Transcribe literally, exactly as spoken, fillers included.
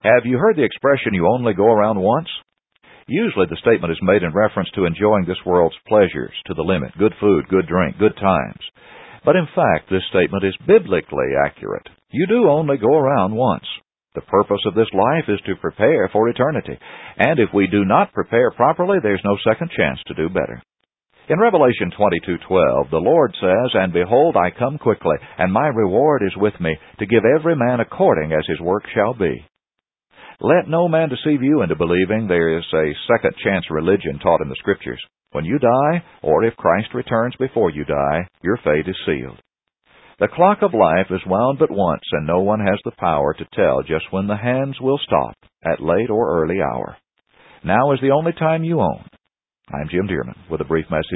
Have you heard the expression, you only go around once? Usually the statement is made in reference to enjoying this world's pleasures to the limit, good food, good drink, good times. But in fact, this statement is biblically accurate. You do only go around once. The purpose of this life is to prepare for eternity. And if we do not prepare properly, there's no second chance to do better. In Revelation twenty-two twelve, the Lord says, "And behold, I come quickly, and my reward is with me, to give every man according as his work shall be." Let no man deceive you into believing there is a second-chance religion taught in the Scriptures. When you die, or if Christ returns before you die, your fate is sealed. The clock of life is wound but once, and no one has the power to tell just when the hands will stop, at late or early hour. Now is the only time you own. I'm Jim Dearman with a brief message